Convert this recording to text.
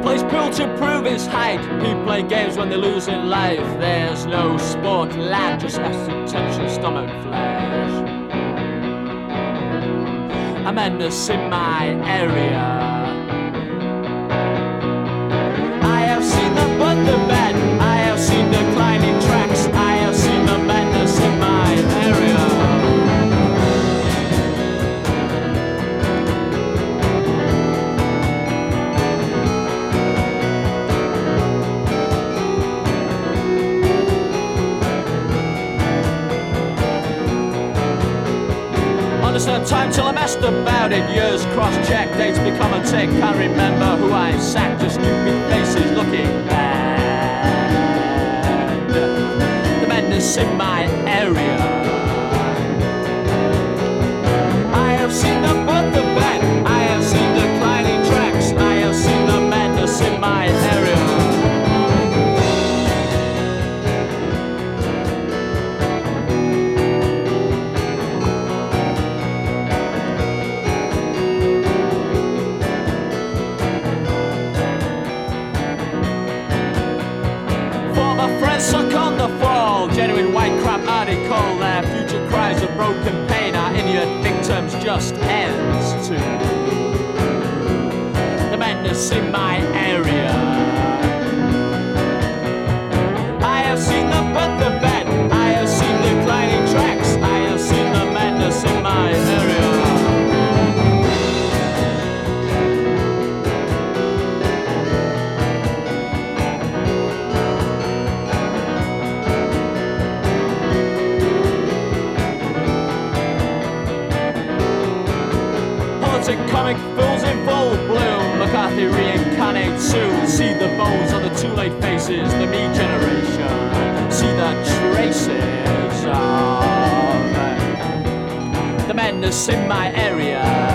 Plays pool to prove his height. People play games when they lose in life. There's no sport, lad just has to touch your stomach flesh. A menace in my area. I have seen the but the bed. I have seen declining tracks. I have seen the menace in my area. There's no time till I messed about it. Years cross-check, dates become a tick. Can't remember who I sacked, just stupid faces looking bad. The madness in my area. I have seen the but the bad. I have seen declining tracks. I have seen the madness in my area. Suck on the fall, genuine white crap article. Their future cries of broken pain are idiot victims, just ends too. The madness in my area. I have seen the but the bad. I have seen declining tracks. I have seen the madness in my area. Comic fools in full bloom. McCarthy reincarnates soon. See the bones on the too late faces. The me generation. See the traces of the madness in my area.